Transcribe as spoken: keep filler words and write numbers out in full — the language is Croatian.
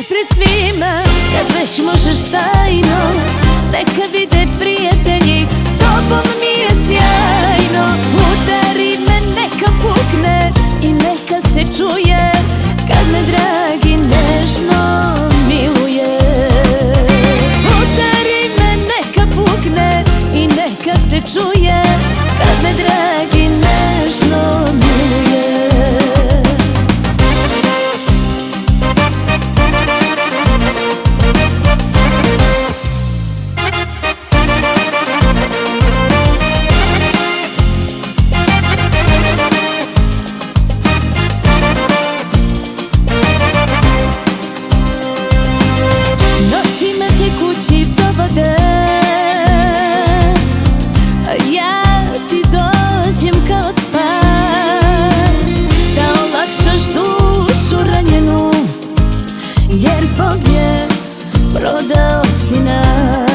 pred svima, kad već možeš tajno. Neka vide prijatelji, s tobom mi je sjajno. Udari me, neka pukne i neka se čuje, kad me dragi nežno miluje. Udari me, neka pukne i neka se čuje, kad me dragi nežno miluje. Noći me te kući dovode, a ja ti dođem kao spas, da olakšaš dušu ranjenu, jer zbog nje prodao si nas.